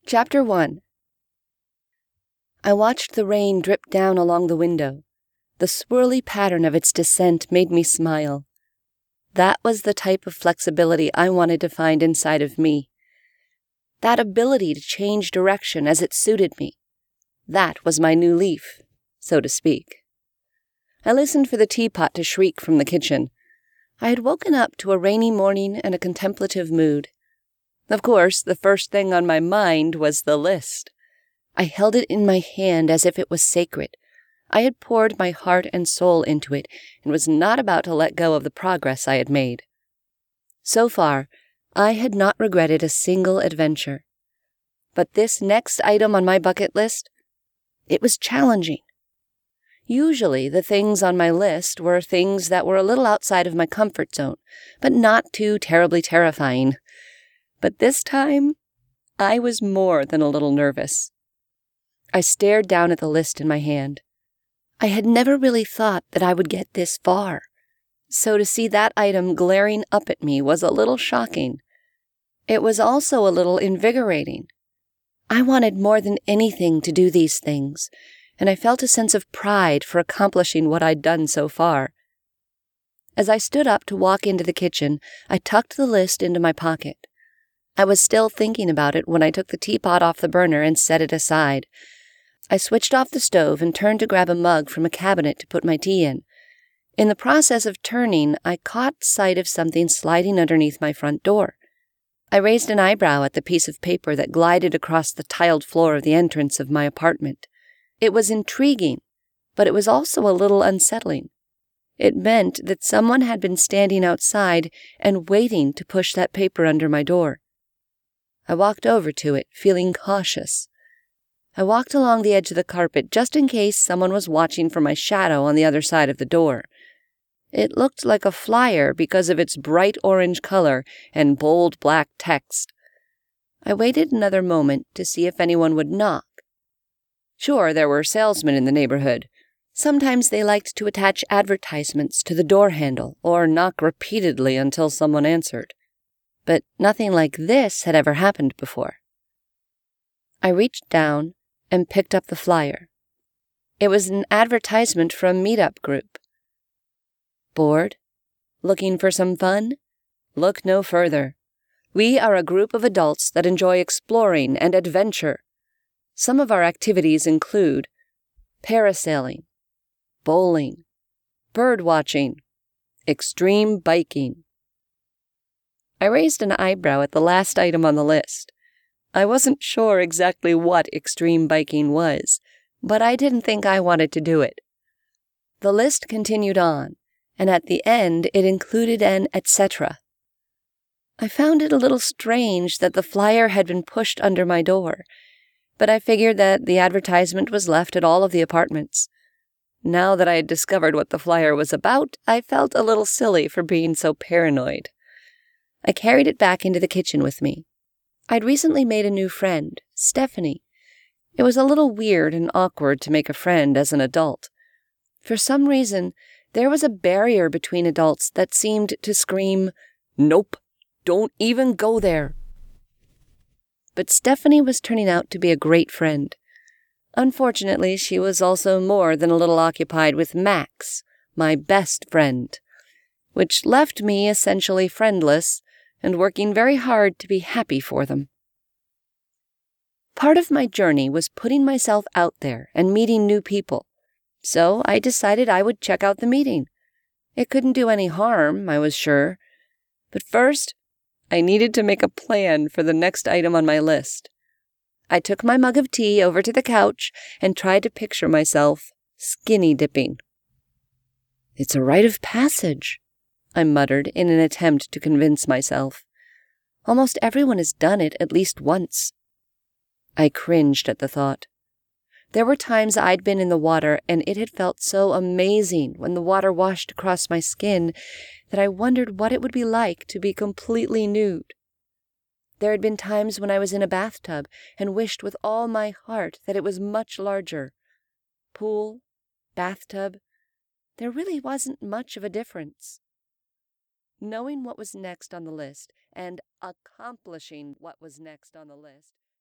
Chapter 1. I watched the rain drip down along the window. The swirly pattern of its descent made me smile. That was the type of flexibility I wanted to find inside of me. That ability to change direction as it suited me. That was my new leaf, so to speak. I listened for the teapot to shriek from the kitchen. I had woken up to a rainy morning and a contemplative mood. Of course, the first thing on my mind was the list. I held it in my hand as if it was sacred. I had poured my heart and soul into it and was not about to let go of the progress I had made. So far, I had not regretted a single adventure. But this next item on my bucket list, it was challenging. Usually, the things on my list were things that were a little outside of my comfort zone, but not too terribly terrifying. But this time, I was more than a little nervous. I stared down at the list in my hand. I had never really thought that I would get this far, so to see that item glaring up at me was a little shocking. It was also a little invigorating. I wanted more than anything to do these things, and I felt a sense of pride for accomplishing what I'd done so far. As I stood up to walk into the kitchen, I tucked the list into my pocket. I was still thinking about it when I took the teapot off the burner and set it aside. I switched off the stove and turned to grab a mug from a cabinet to put my tea in. In the process of turning, I caught sight of something sliding underneath my front door. I raised an eyebrow at the piece of paper that glided across the tiled floor of the entrance of my apartment. It was intriguing, but it was also a little unsettling. It meant that someone had been standing outside and waiting to push that paper under my door. I walked over to it, feeling cautious. I walked along the edge of the carpet just in case someone was watching for my shadow on the other side of the door. It looked like a flyer because of its bright orange color and bold black text. I waited another moment to see if anyone would knock. Sure, there were salesmen in the neighborhood. Sometimes they liked to attach advertisements to the door handle or knock repeatedly until someone answered. But nothing like this had ever happened before. I reached down and picked up the flyer. It was an advertisement for a meetup group. Bored? Looking for some fun? Look no further. We are a group of adults that enjoy exploring and adventure. Some of our activities include parasailing, bowling, bird watching, extreme biking. I raised an eyebrow at the last item on the list. I wasn't sure exactly what extreme biking was, but I didn't think I wanted to do it. The list continued on, and at the end it included an etc. I found it a little strange that the flyer had been pushed under my door, but I figured that the advertisement was left at all of the apartments. Now that I had discovered what the flyer was about, I felt a little silly for being so paranoid. I carried it back into the kitchen with me. I'd recently made a new friend, Stephanie. It was a little weird and awkward to make a friend as an adult. For some reason, there was a barrier between adults that seemed to scream, "Nope, don't even go there." But Stephanie was turning out to be a great friend. Unfortunately, she was also more than a little occupied with Max, my best friend, which left me essentially friendless and working very hard to be happy for them. Part of my journey was putting myself out there and meeting new people, so I decided I would check out the meeting. It couldn't do any harm, I was sure. But first, I needed to make a plan for the next item on my list. I took my mug of tea over to the couch and tried to picture myself skinny dipping. "It's a rite of passage," I muttered in an attempt to convince myself. "Almost everyone has done it at least once." I cringed at the thought. There were times I'd been in the water and it had felt so amazing when the water washed across my skin that I wondered what it would be like to be completely nude. There had been times when I was in a bathtub and wished with all my heart that it was much larger. Pool, bathtub, there really wasn't much of a difference. Knowing what was next on the list and accomplishing what was next on the list